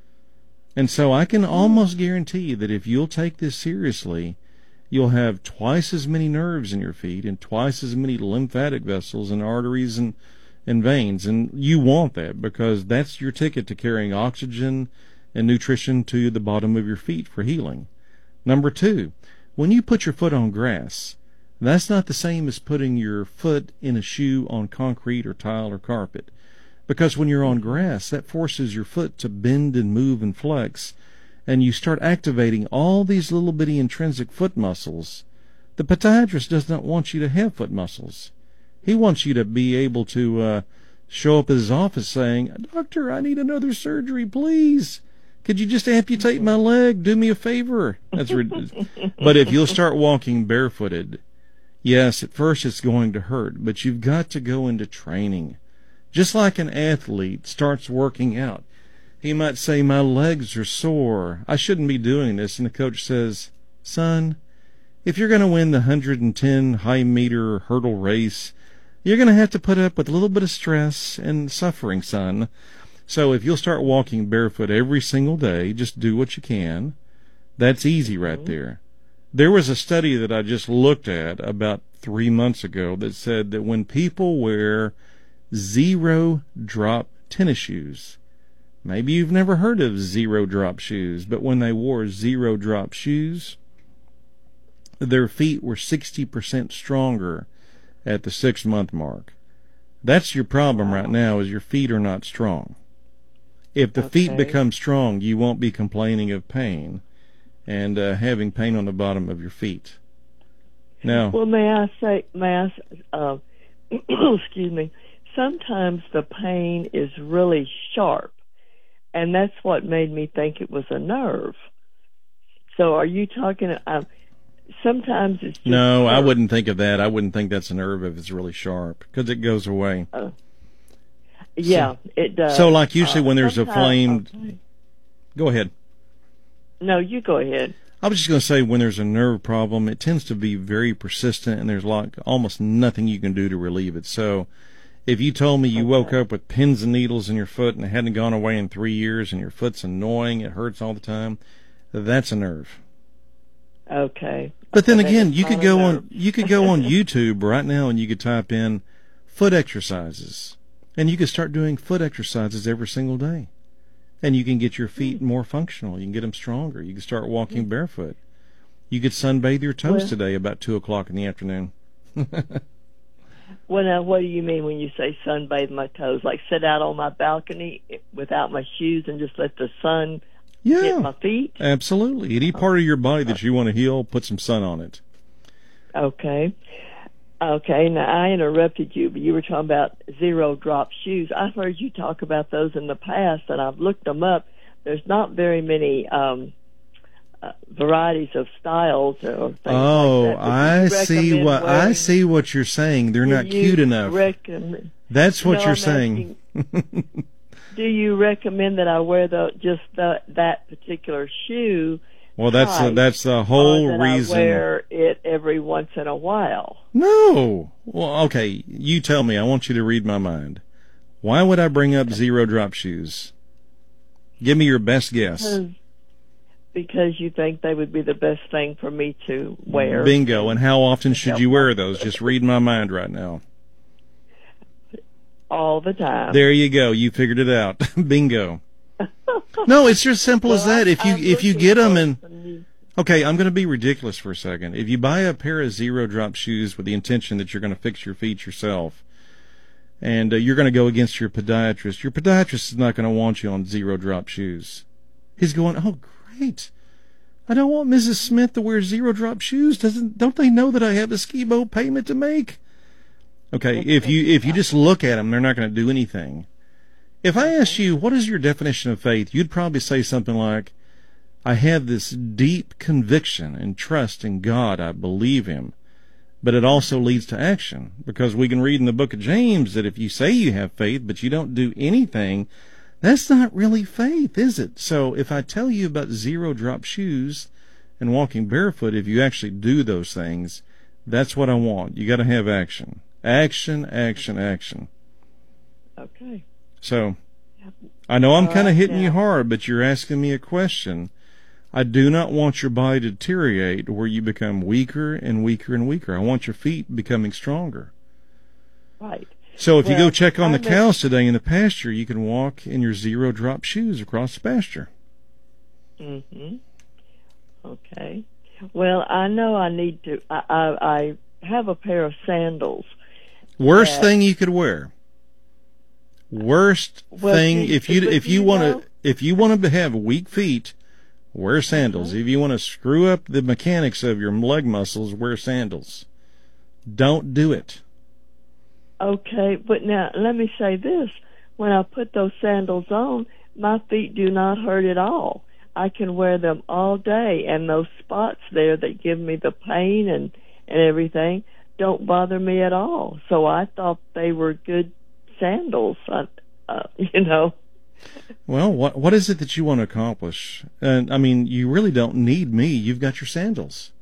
And so I can almost guarantee that if you'll take this seriously, you'll have twice as many nerves in your feet and twice as many lymphatic vessels and arteries and, and veins. And you want that because that's your ticket to carrying oxygen and nutrition to the bottom of your feet for healing. Number two, when you put your foot on grass, that's not the same as putting your foot in a shoe on concrete or tile or carpet. Because when you're on grass, that forces your foot to bend and move and flex, and you start activating all these little bitty intrinsic foot muscles. The podiatrist does not want you to have foot muscles. He wants you to be able to uh, show up at his office saying, Doctor, I need another surgery, please. Could you just amputate my leg? Do me a favor. That's ridiculous. But if you'll start walking barefooted, yes, at first it's going to hurt, but you've got to go into training. Just like an athlete starts working out. He might say, my legs are sore. I shouldn't be doing this. And the coach says, son, if you're going to win the one hundred ten high meter hurdle race, you're going to have to put up with a little bit of stress and suffering, son. So if you'll start walking barefoot every single day, just do what you can. That's easy right there. There was a study that I just looked at about three months ago that said that when people wear zero drop tennis shoes, maybe you've never heard of zero drop shoes, but when they wore zero drop shoes, their feet were sixty percent stronger at the six month mark. That's your problem right now, is your feet are not strong. If the feet Okay. become strong, you won't be complaining of pain and uh, having pain on the bottom of your feet. Now, Well, may I say, may I, s- uh, excuse me, sometimes the pain is really sharp, and that's what made me think it was a nerve. So are you talking, uh, sometimes it's just no, I hurt. wouldn't think of that. I wouldn't think that's a nerve if it's really sharp, because it goes away. Uh, yeah, it does. So, like usually Uh, when there's a sometimes- flamed... okay. Go ahead. No, you go ahead. I was just going to say, when there's a nerve problem, it tends to be very persistent, and there's like almost nothing you can do to relieve it. So if you told me you woke Okay. up with pins and needles in your foot and it hadn't gone away in three years and your foot's annoying, it hurts all the time, that's a nerve. Okay. But then Okay, again, it's you not could a go nerve. on you could go on YouTube right now and you could type in foot exercises. And you can start doing foot exercises every single day. And you can get your feet more functional. You can get them stronger. You can start walking barefoot. You could sunbathe your toes Well, today about two o'clock in the afternoon. Well, now, what do you mean when you say sunbathe my toes? Like sit out on my balcony without my shoes and just let the sun Yeah, hit my feet? absolutely. Any part of your body that you want to heal, put some sun on it. Okay. Okay, now I interrupted you, but you were talking about zero drop shoes. I've heard you talk about those in the past, and I've looked them up. There's not very many um, uh, varieties of styles or things Oh, like that. But do I you see recommend what I wearing- see what you're saying. They're do not you cute enough. recommend- That's what No, you're I'm saying. asking, do you recommend that I wear the just the, that particular shoe? Well, that's the, tight, that's the or whole that reason. I wear it every once in a while. No. Well, okay. You tell me. I want you to read my mind. Why would I bring up zero drop shoes? Give me your best guess. Because, because you think they would be the best thing for me to wear. Bingo. And how often should you wear those? Just read my mind right now. All the time. There you go. You figured it out. Bingo. No, it's just simple as Well, that. If you I'm if you looking get them for and some- okay, I'm going to be ridiculous for a second. If you buy a pair of zero drop shoes with the intention that you're going to fix your feet yourself, and uh, you're going to go against your podiatrist, your podiatrist is not going to want you on zero drop shoes. He's going, oh great, I don't want Missus Smith to wear zero drop shoes. Doesn't don't they know that I have a SCIBO payment to make? Okay, if you if you just look at them, they're not going to do anything. If I asked you, what is your definition of faith, you'd probably say something like, I have this deep conviction and trust in God. I believe Him. But it also leads to action, because we can read in the book of James that if you say you have faith, but you don't do anything, that's not really faith, is it? So if I tell you about zero drop shoes and walking barefoot, if you actually do those things, that's what I want. You got to have action. Action, action, action. Okay. So, I know I'm All kind of right, hitting you now. hard, but you're asking me a question. I do not want your body to deteriorate where you become weaker and weaker and weaker. I want your feet becoming stronger. Right. So if you Well, go check on I the know- cows today in the pasture, you can walk in your zero drop shoes across the pasture. Mm-hmm. Okay. Well, I know I need to. I I, I have a pair of sandals. Worst Yeah. thing you could wear. Worst Well, thing do- if you but if do you you want know- to if you want to have weak feet, wear sandals. Uh-huh. If you want to screw up the mechanics of your leg muscles, wear sandals. Don't do it. Okay, but now let me say this: when I put those sandals on, my feet do not hurt at all. I can wear them all day, and those spots there that give me the pain and and everything don't bother me at all. So I thought they were good sandals. I, uh, you know. Well, what what is it that you want to accomplish? And I mean, you really don't need me. You've got your sandals.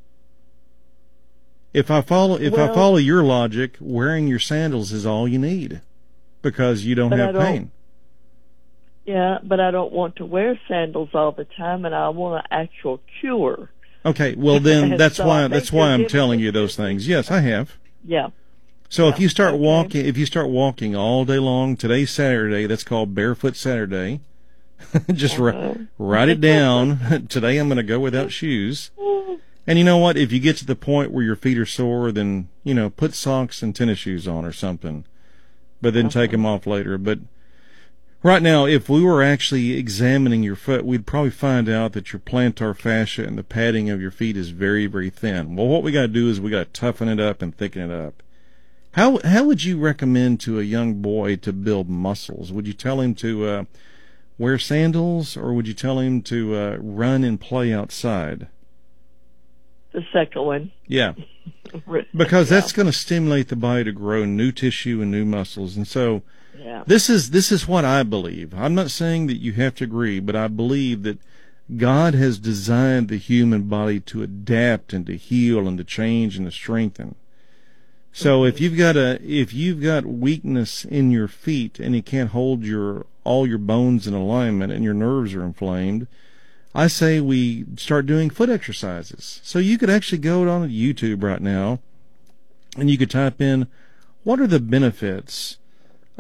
If I follow if I Well- follow your logic, wearing your sandals is all you need, because you don't But I have don't- pain. Yeah, but I don't want to wear sandals all the time, and I want an actual cure. Okay, well then And that's so I why think that's you're why I'm giving telling me you those things. Yes, I have. Yeah. So if Yeah, you start okay. walking, if you start walking all day long, today's Saturday. That's called Barefoot Saturday. Just ri- Uh-huh. write it down. Today I'm going to go without shoes. And you know what? If you get to the point where your feet are sore, then, you know, put socks and tennis shoes on or something. But then take them off later. But right now, if we were actually examining your foot, we'd probably find out that your plantar fascia and the padding of your feet is very, very thin. Well, what we got to do is we got to toughen it up and thicken it up. How how would you recommend to a young boy to build muscles? Would you tell him to uh, wear sandals, or would you tell him to uh, run and play outside? The second one. Yeah. Because Yeah. that's going to stimulate the body to grow new tissue and new muscles. And so Yeah. this is this is what I believe. I'm not saying that you have to agree, but I believe that God has designed the human body to adapt and to heal and to change and to strengthen. So if you've got a if you've got weakness in your feet and you can't hold your all your bones in alignment and your nerves are inflamed, I say we start doing foot exercises. So you could actually go on YouTube right now and you could type in, what are the benefits of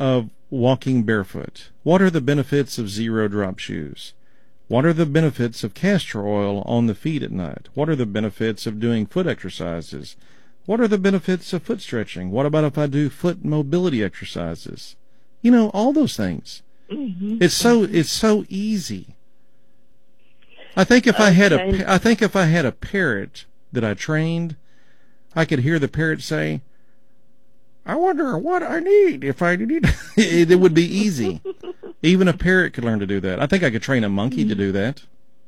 walking barefoot? What are the benefits of zero drop shoes? What are the benefits of castor oil on the feet at night? What are the benefits of doing foot exercises? What are the benefits of foot stretching? What about if I do foot mobility exercises? You know, all those things. Mm-hmm. It's so it's so easy. I think if I had a I think if I had a parrot that I trained, I could hear the parrot say, "I wonder what I need if I need." it, it would be easy. Even a parrot could learn to do that. I think I could train a monkey to do that.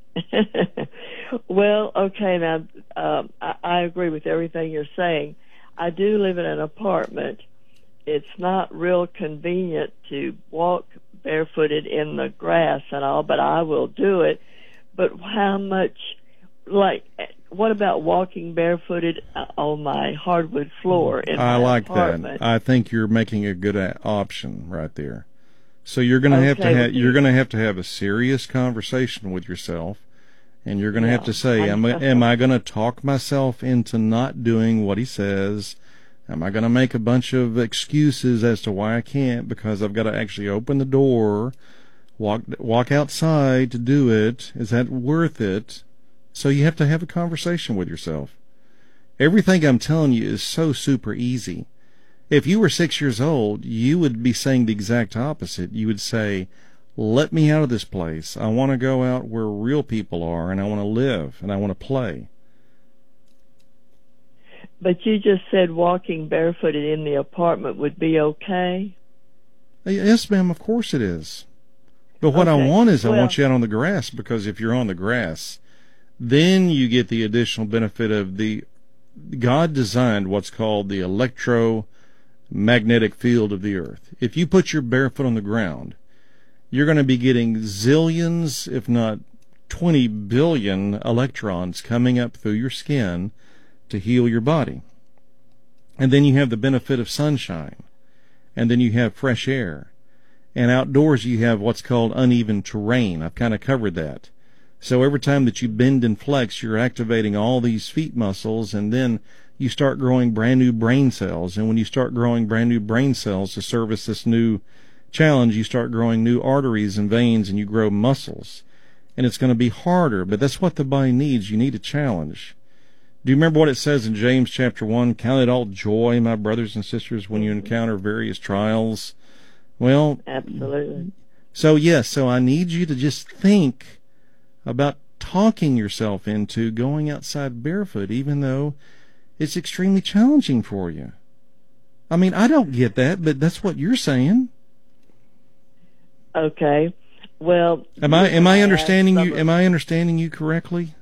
Well, okay, now um, I, I agree with everything you're saying. I do live in an apartment. It's not real convenient to walk barefooted in the grass and all, but I will do it. But how much, like, what about walking barefooted on my hardwood floor in I my like apartment? that. I think you're making a good a- option right there. So you're going to have to Okay, have well, you're going to have to have a serious conversation with yourself, and you're going to Yeah, have to say, I am I, know. am I going to talk myself into not doing what he says? Am I going to make a bunch of excuses as to why I can't because I've got to actually open the door, walk walk outside to do it? Is that worth it? So you have to have a conversation with yourself. Everything I'm telling you is so super easy. If you were six years old, you would be saying the exact opposite. You would say, let me out of this place. I want to go out where real people are, and I want to live, and I want to play. But you just said walking barefooted in the apartment would be okay? Yes, ma'am, of course it is. But what Okay. I want is I Well- want you out on the grass, because if you're on the grass, then you get the additional benefit of the, God designed what's called the electromagnetic field of the earth. If you put your barefoot on the ground, you're going to be getting zillions, if not twenty billion electrons coming up through your skin to heal your body. And then you have the benefit of sunshine. And then you have fresh air. And outdoors you have what's called uneven terrain. I've kind of covered that. So every time that you bend and flex, you're activating all these feet muscles, and then you start growing brand new brain cells. And when you start growing brand new brain cells to service this new challenge, you start growing new arteries and veins, and you grow muscles. And it's going to be harder, but that's what the body needs. You need a challenge. Do you remember what it says in James chapter one? Count it all joy, my brothers and sisters, when you encounter various trials. Well, Absolutely. so yes, so I need you to just think about talking yourself into going outside barefoot, even though it's extremely challenging for you. I mean, I don't get that, but that's what you're saying. Okay. Well, Am I am I have understanding some you? of- Am I understanding you correctly?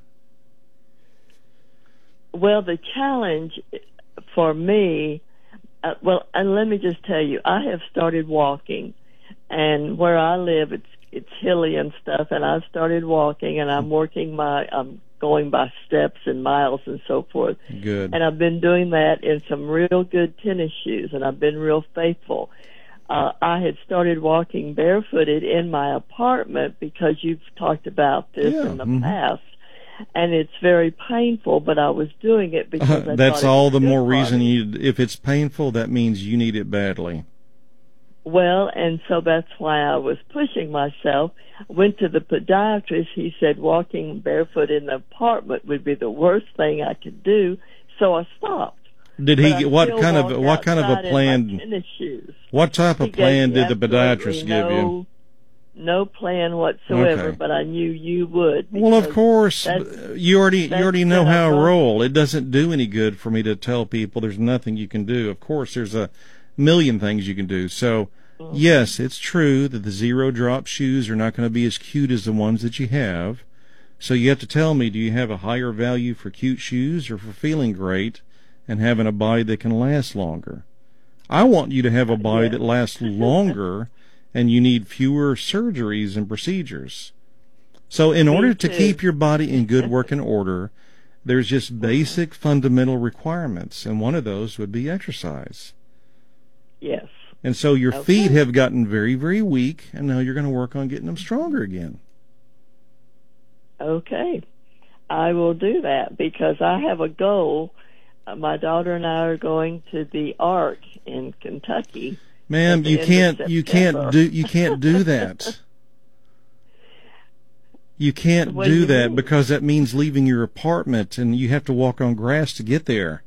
Well, the challenge for me, uh, well, and let me just tell you, I have started walking, and where I live, it's it's hilly and stuff, and I've started walking, and I'm working my, I'm going by steps and miles and so forth, Good. and I've been doing that in some real good tennis shoes, and I've been real faithful. Uh, I had started walking barefooted in my apartment because you've talked about this Yeah, in the mhm. past. And it's very painful, but I was doing it because I That's thought it all was the good more for reason me. you. If it's painful, that means you need it badly. Well, and so that's why I was pushing myself. Went to the podiatrist. He said walking barefoot in the apartment would be the worst thing I could do, so I stopped. Did But he? I get What still kind of walked what kind of outside a in my plan? tennis shoes. What type He of gave plan me did the podiatrist absolutely give you? no, No plan whatsoever, Okay. but I knew you would. Well, of because course, that's- you already you that's already know been a how I rough- roll. It doesn't do any good for me to tell people there's nothing you can do. Of course, there's a million things you can do. So, Mm-hmm. yes, it's true that the zero drop shoes are not going to be as cute as the ones that you have. So you have to tell me, do you have a higher value for cute shoes or for feeling great and having a body that can last longer? I want you to have a body Yeah. that lasts longer, and you need fewer surgeries and procedures. So in Me order to too. keep your body in good working order, there's just basic fundamental requirements, and one of those would be exercise. Yes. And so your Okay. feet have gotten very, very weak, and now you're going to work on getting them stronger again. Okay. I will do that because I have a goal. Uh, my daughter and I are going to the Ark in Kentucky Ma'am, you can't you can't do you can't do that. You can't What do do you that mean? because that means leaving your apartment and you have to walk on grass to get there.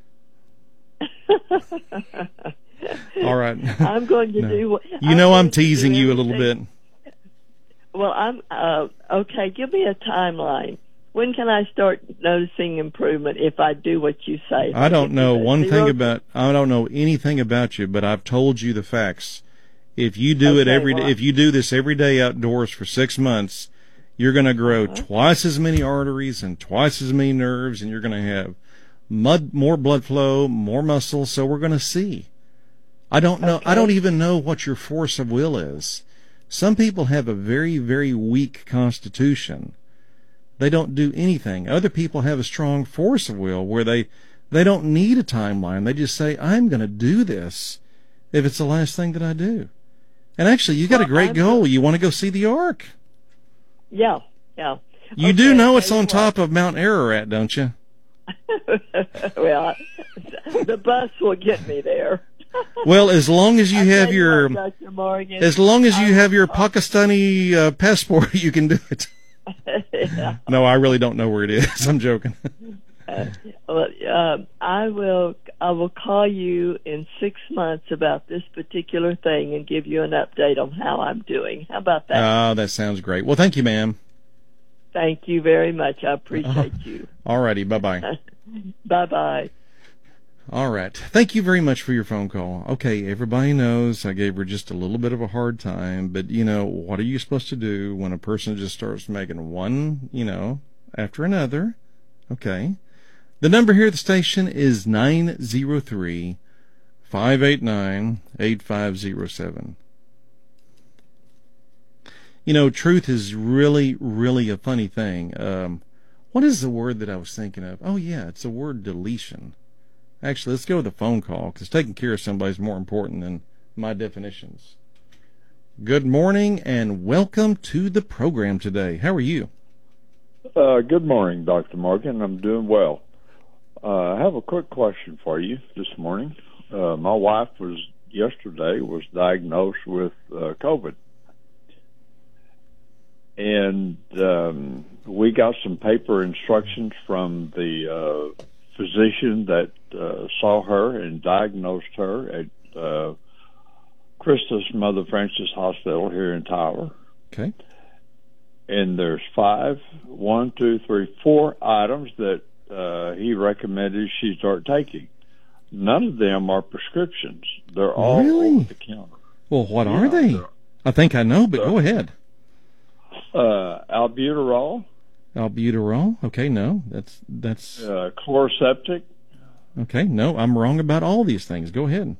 All right. I'm going to No. do. what- You know I'm going to do teasing you a little everything- bit. Well, I'm uh, okay. Give me a timeline. When can I start noticing improvement if I do what you say? I don't know one Zero- thing about I don't know anything about you, but I've told you the facts. If you do it Okay, every well, day, if you do this every day outdoors for six months, you're going to grow Uh-huh. twice as many arteries and twice as many nerves, and you're going to have mud, more blood flow, more muscle. So we're going to see. I don't know. I Okay. don't even know what your force of will is. Some people have a very, very weak constitution. They don't do anything. Other people have a strong force of will where they they don't need a timeline. They just say, I'm going to do this if it's the last thing that I do. And actually, you got a Well, great I'm goal. You want to go see the Ark. Yeah, yeah. You do Okay, know it's tell on you top of Mount Ararat, don't you? what. Well, the bus will get me there. Well, as long as you I have tell you your what, Doctor Morgan, as long as you I- have your Pakistani uh, passport, you can do it. yeah. No, I really don't know where it is. I'm joking. Well, uh, I will. I will call you in six months about this particular thing and give you an update on how I'm doing. How about that? Oh, that sounds great. Well, thank you, ma'am. Thank you very much. I appreciate you. All righty. Bye-bye. Bye bye. All right. Thank you very much for your phone call. Okay, everybody knows I gave her just a little bit of a hard time, but, you know, what are you supposed to do when a person just starts making one, you know, after another? Okay. The number here at the station is nine zero three, five eight nine, eight five zero seven. You know, truth is really, really a funny thing. Um, what is the word that I was thinking of? Oh, yeah, it's the word deletion. Actually, let's go with the phone call, because taking care of somebody is more important than my definitions. Good morning, and welcome to the program today. How are you? Uh, good morning, Doctor Morgan. I'm doing well. Uh, I have a quick question for you this morning. Uh, my wife was yesterday was diagnosed with uh, COVID, and um, we got some paper instructions from the uh, physician that uh, saw her and diagnosed her at uh, Christus Mother Francis Hospital here in Tyler. Okay. And there's five, one, two, three, four items that uh, he recommended she start taking. None of them are prescriptions. They're all Really? over the counter. Well, what Yeah, are they? they're- I think I know, but go ahead. Uh, albuterol, Albuterol? Okay, no, that's that's uh, chloroseptic, okay. No, I'm wrong about all these things. Go ahead.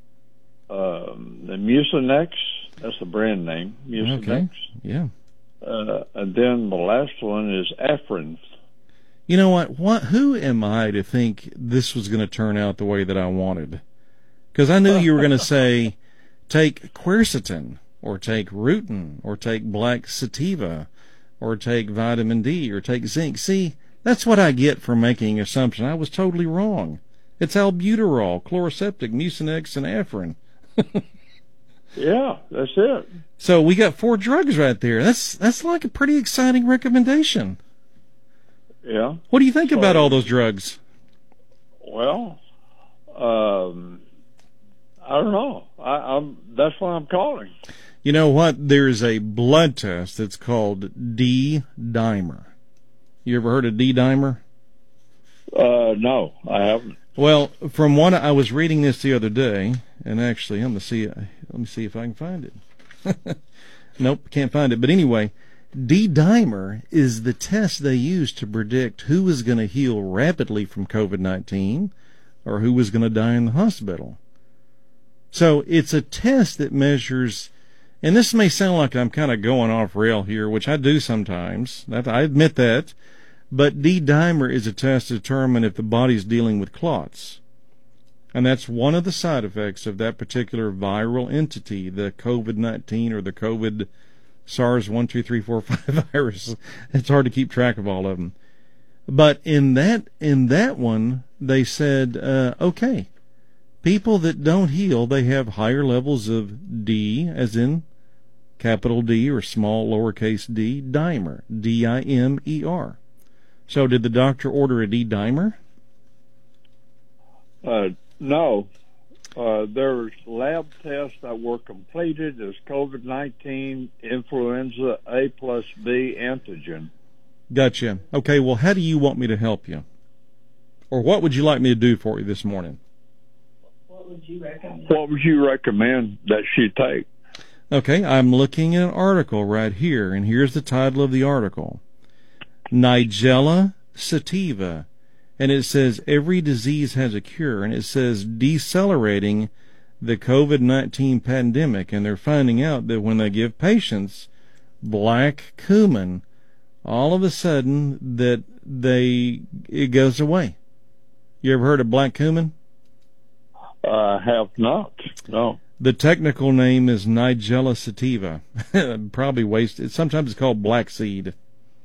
um, the Mucinex, that's the brand name, Mucinex. Okay, yeah. Uh, and then the last one is Afrin. You know what? What? Who am I to think this was going to turn out the way that I wanted? Because I knew you were going to say, take quercetin, or take rutin, or take black sativa, or take vitamin D, or take zinc. See, that's what I get for making an assumption. I was totally wrong. It's albuterol, chloroseptic, Mucinex, and Afrin. Yeah, that's it. So we got four drugs right there. That's that's like a pretty exciting recommendation. Yeah. What do you think So- about all those drugs? Well, um, I don't know. I, I'm that's why I'm calling. You know what? There's a blood test that's called D-dimer. You ever heard of D-dimer? Uh, no, I haven't. Well, from what I was reading this the other day, and actually, I'm gonna see. Let me see if I can find it. Nope, can't find it. But anyway, D-dimer is the test they use to predict who is going to heal rapidly from COVID nineteen or who is going to die in the hospital. So it's a test that measures, and this may sound like I'm kind of going off rail here, which I do sometimes. That, I admit that. But D-dimer is a test to determine if the body's dealing with clots. And that's one of the side effects of that particular viral entity, the COVID nineteen or the COVID SARS one, two, three, four, five virus. It's hard to keep track of all of them. But in that in that one, they said, uh, okay, People that don't heal, they have higher levels of D, as in capital D or small lowercase d, dimer, D I M E R. So did the doctor order a D-dimer? Uh, no. Uh, there's lab tests that were completed as COVID nineteen influenza A plus B antigen. Gotcha. Okay, well, how do you want me to help you? Or what would you like me to do for you this morning? What would you recommend? What would you recommend that she take? Okay, I'm looking at an article right here, and here's the title of the article. Nigella sativa. And it says every disease has a cure, and it says decelerating the COVID nineteen pandemic, and they're finding out that when they give patients black cumin, all of a sudden that they it goes away. You ever heard of black cumin? I uh, have not. No. The technical name is Nigella sativa. Probably wasted. Sometimes it's called black seed.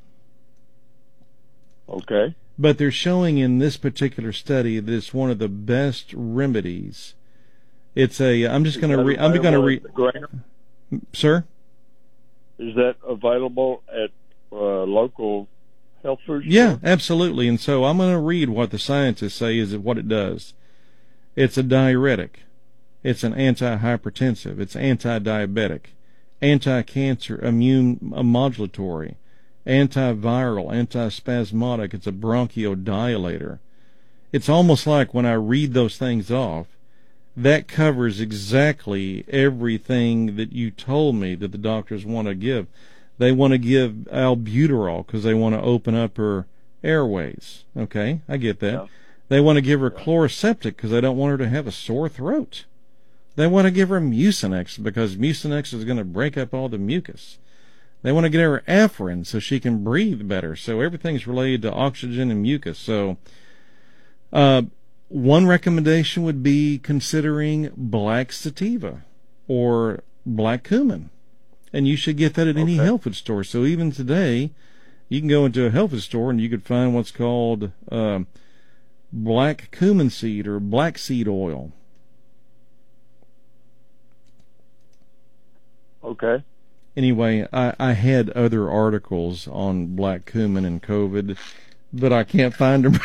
Okay. But they're showing in this particular study that it's one of the best remedies. It's a. I'm just going to read. I'm going to read. Sir? Is that available at uh, local health food stores? Yeah, absolutely. And so I'm going to read what the scientists say is what it does. It's a diuretic. It's an antihypertensive. It's anti-diabetic, anti-cancer, immune modulatory, antiviral, antispasmodic. It's a bronchodilator. It's almost like when I read those things off, that covers exactly everything that you told me that the doctors want to give. They want to give albuterol because they want to open up her airways. Okay, I get that. Yeah. They want to give her Chloraseptic because they don't want her to have a sore throat. They want to give her Mucinex because Mucinex is going to break up all the mucus. They want to get her Afrin so she can breathe better. So everything's related to oxygen and mucus. So uh, one recommendation would be considering black sativa or black cumin. And you should get that at any Okay. health food store. So even today, you can go into a health food store and you could find what's called uh, black cumin seed or black seed oil. Okay. Anyway, I, I had other articles on black cumin and COVID, but I can't find them.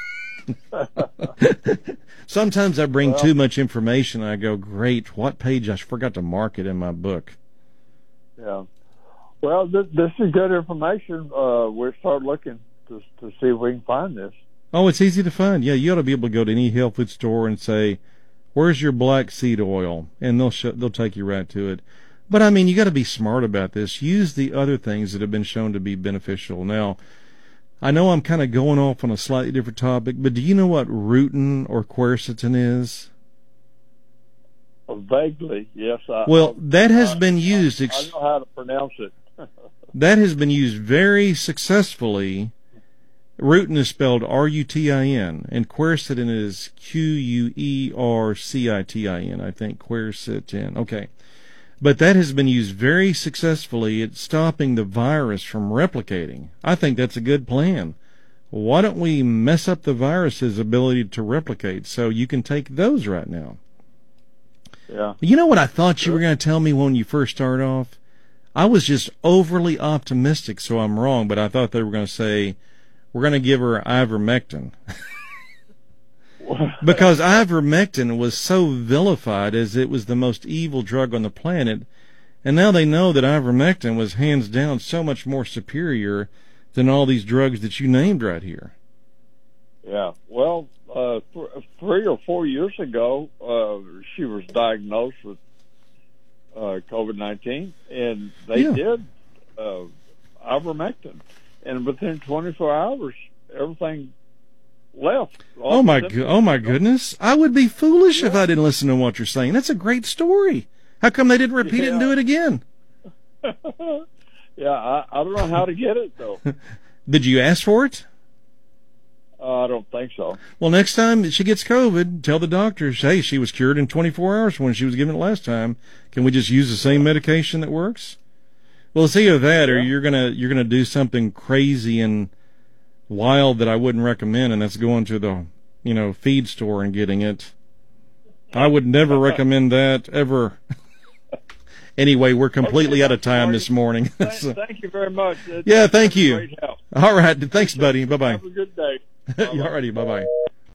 Sometimes I bring Well, too much information and I go, great, what page? I forgot to mark it in my book. Yeah. Well, th- this is good information. Uh, we'll start looking to to see if we can find this. Oh, it's easy to find. Yeah, you ought to be able to go to any health food store and say, where's your black seed oil? And they'll sh- they'll take you right to it. But, I mean, you got to be smart about this. Use the other things that have been shown to be beneficial. Now, I know I'm kind of going off on a slightly different topic, but do you know what rutin or quercetin is? Uh, vaguely, yes. I, Well, I, that has I, been used. I, Ex- I know how to pronounce it. that has been used very successfully. Rutin is spelled R U T I N, and quercetin is Q U E R C I T I N, I think, quercetin. Okay. But that has been used very successfully at stopping the virus from replicating. I think that's a good plan. Why don't we mess up the virus's ability to replicate so you can take those right now? Yeah. You know what I thought you were going to tell me when you first started off? I was just overly optimistic, so I'm wrong, but I thought they were going to say, we're going to give her ivermectin. Because ivermectin was so vilified as it was the most evil drug on the planet, and now they know that ivermectin was hands down so much more superior than all these drugs that you named right here. Yeah. Well, uh, th- three or four years ago, uh, she was diagnosed with uh, COVID nineteen, and they Yeah. did uh, ivermectin, and within twenty-four hours, everything left. All Oh my, the go- oh my goodness! I would be foolish if I didn't listen to what you're saying. That's a great story. How come they didn't repeat it and Yeah. do it again? Yeah, I, I don't know how to get it though. Did you ask for it? Uh, I don't think so. Well, next time she gets COVID, tell the doctors, hey, she was cured in twenty-four hours when she was given it last time. Can we just use the same medication that works? Well, it's either that or Yeah. you're gonna you're gonna do something crazy and wild that I wouldn't recommend, and that's going to the you know feed store and getting it. I would never recommend that ever. Anyway, we're completely Okay, out of time sorry. this morning. Thank, So- thank you very much. It's yeah, thank been a you. Great help. All right. Thanks, buddy. Bye-bye. Have a good day. All righty. Bye-bye.